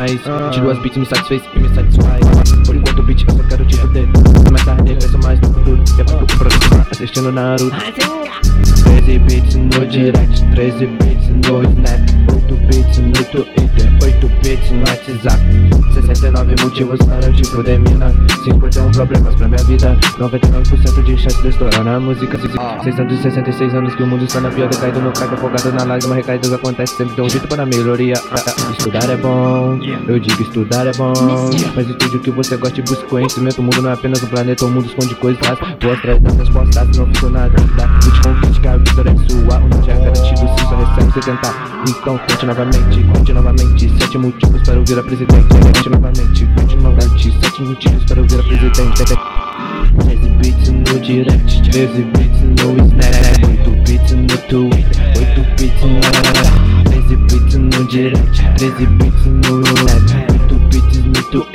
mais. 22 beats me satisfez e me satisfaz. Por enquanto o beat eu só quero te fuder. Mais tarde penso mais no futuro. E é pro próximo assistindo Naruto. 13 bits no direct, 13 bits no snap, 8 bits no Twitter, 8 bits no WhatsApp, 69 motivos para te fuder, mina. 51 problemas pra minha vida, 99% de chance de estourar na música. 666 anos que o mundo está na pior, decaído no caco, afogado na lágrima, recaídas acontece sempre, tem um jeito para melhoria. Estudar é bom, eu digo estudar é bom, mas estude o que você gosta e busque conhecimento. O mundo não é apenas um planeta, o mundo esconde coisas. Vou atrás das respostas, não fico nada. Lute com crítica, a vitória é sua, um dia é garantido se só recebe você tentar. Então tente novamente, 7 motivos para ouvir a presidente. Tente novamente, 7 motivos para ouvir a presidente. 13 bits no direct, 13 bits no snap, 8 bits no Twitter, 8 bits no 13 bits no direct, 13 bits no snap, 8 bits no Twitter.